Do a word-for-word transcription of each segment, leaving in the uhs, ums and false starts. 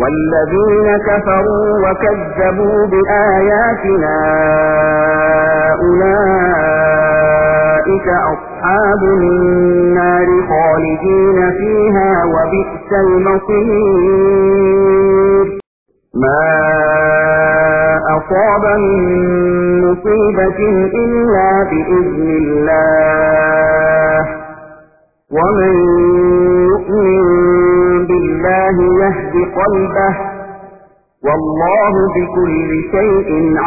والذين كفروا وكذبوا بآياتنا أولئك أصحاب النار خالدين فيها وبئس المصير ما أصاب من مصيبة إلا بإذن الله ومن يؤمن بالله يهد قلبه والله بكل شيء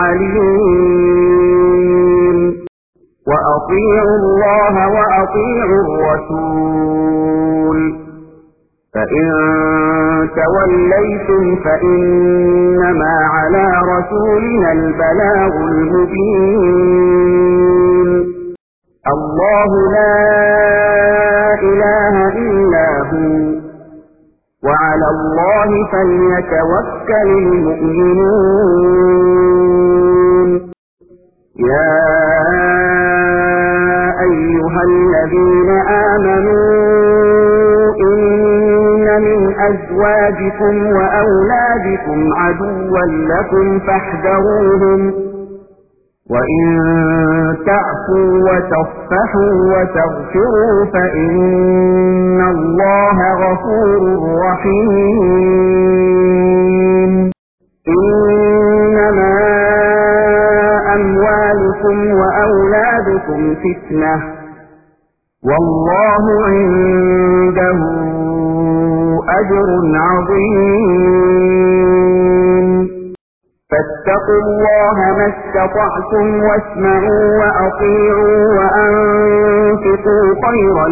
عليم وأطيعوا الله وأطيعوا الرسول فإن توليتم فإنما على رسولنا البلاغ المبين الله لا إله إلا هو وعلى الله فليتوكل المؤمنون يا أيها الذين آمنوا إن من أزواجكم وأولادكم عدوا لكم فاحذروهم وإن تعفوا وتصفحوا وتغفروا فإن الله غفور رحيم إنما أموالكم وأولادكم فتنة والله عنده أجر عظيم فاتقوا الله ما استطعتم واسمعوا وأطيعوا وأنفقوا خيرا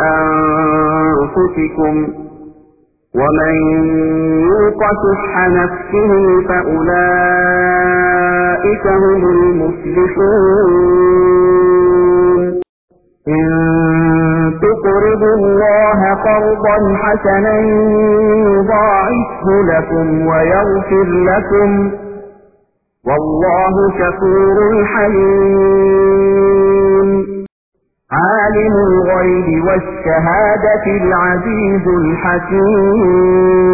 لأنفسكم ومن يوق شح نفسه فأولئك هم المفلحون إن تقرضوا الله قرضا حسنا يضاعفه لكم ويغفر لكم والله شكور حليم عالم الغيب والشهادة العزيز الحكيم